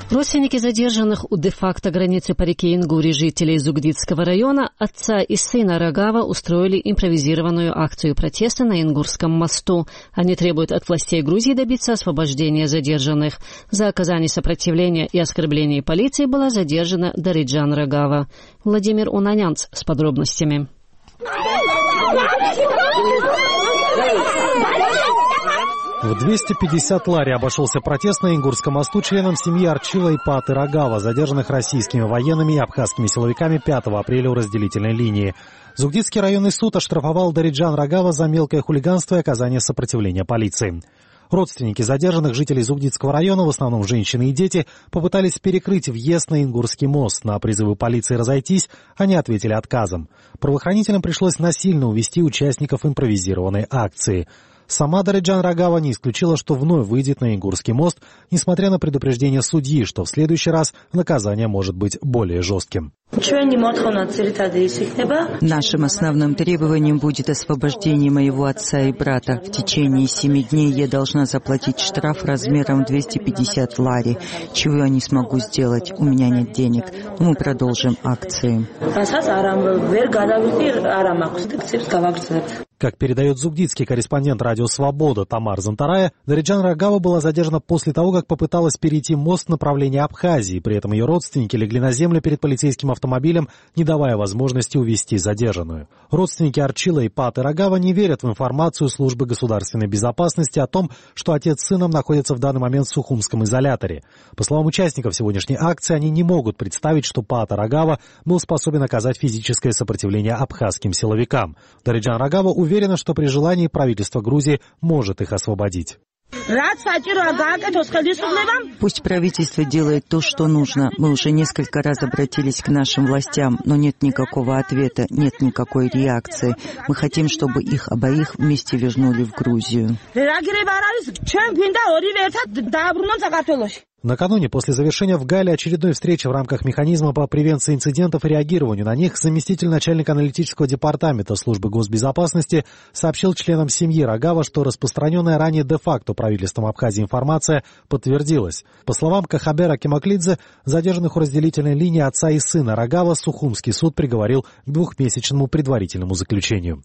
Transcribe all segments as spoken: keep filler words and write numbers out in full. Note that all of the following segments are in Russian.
Родственники задержанных у де-факто границы по реке Ингури жителей Зугдидского района, отца и сына Рогава, устроили импровизированную акцию протеста на Ингурском мосту. Они требуют от властей Грузии добиться освобождения задержанных. За оказание сопротивления и оскорбление полиции была задержана Дариджан Рогава. Владимир Унанянц с подробностями. В двести пятьдесят лари обошелся протест на Ингурском мосту членам семьи Арчила и Паты Рогава, задержанных российскими военными и абхазскими силовиками пятого апреля у разделительной линии. Зугдидский районный суд оштрафовал Дариджан Рогава за мелкое хулиганство и оказание сопротивления полиции. Родственники задержанных жителей Зугдидского района, в основном женщины и дети, попытались перекрыть въезд на Ингурский мост. На призывы полиции разойтись они ответили отказом. Правоохранителям пришлось насильно увести участников импровизированной акции. Сама Дариджан Рогава не исключила, что вновь выйдет на Ингурский мост, несмотря на предупреждение судьи, что в следующий раз наказание может быть более жестким. Нашим основным требованием будет освобождение моего отца и брата. В течение семи дней я должна заплатить штраф размером двести пятьдесят лари. Чего я не смогу сделать? У меня нет денег. Мы продолжим акции. Как передает зугдидский корреспондент радио «Свобода» Тамар Зантарая, Дариджан Рогава была задержана после того, как попыталась перейти мост в направлении Абхазии. При этом ее родственники легли на землю перед полицейским автомобилем, не давая возможности увезти задержанную. Родственники Арчила и Паты Рогава не верят в информацию службы государственной безопасности о том, что отец с сыном находятся в данный момент в Сухумском изоляторе. По словам участников сегодняшней акции, они не могут представить, что Пата Рогава был способен оказать физическое сопротивление абхазским силовикам. Дариджан Рогава уверена, Уверена, что при желании правительство Грузии может их освободить. Пусть правительство делает то, что нужно. Мы уже несколько раз обратились к нашим властям, но нет никакого ответа, нет никакой реакции. Мы хотим, чтобы их обоих вместе вернули в Грузию. Накануне, после завершения в Гале очередной встречи в рамках механизма по превенции инцидентов и реагированию на них, заместитель начальника аналитического департамента службы госбезопасности сообщил членам семьи Рогава, что распространенная ранее де-факто правительством Абхазии информация подтвердилась. По словам Кахабера Кемаклидзе, задержанных у разделительной линии отца и сына Рогава Сухумский суд приговорил к двухмесячному предварительному заключению.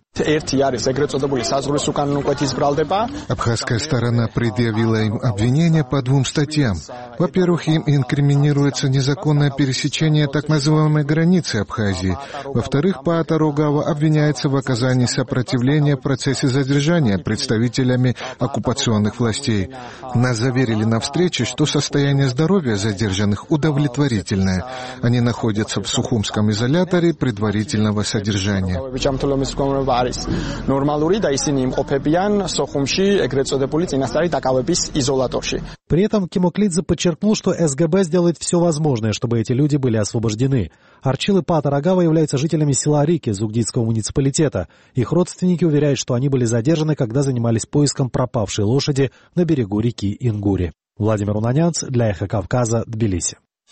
Абхазская сторона предъявила им обвинения по двум статьям. Во-первых, им инкриминируется незаконное пересечение так называемой границы Абхазии. Во-вторых, Пата Рогава обвиняется в оказании сопротивления в процессе задержания представителями оккупационных властей. Нас заверили на встрече, что состояние здоровья задержанных удовлетворительное. Они находятся в Сухумском изоляторе предварительного содержания. При этом Кемаклидзе подчеркнул, что эс гэ бэ сделает все возможное, чтобы эти люди были освобождены. Арчил и Пата Рогава являются жителями села Рики Зугдидского муниципалитета. Их родственники уверяют, что они были задержаны, когда занимались поиском пропавшей лошади на берегу реки Ингури. Владимир Унанянц для Эхо Кавказа, Тбилиси.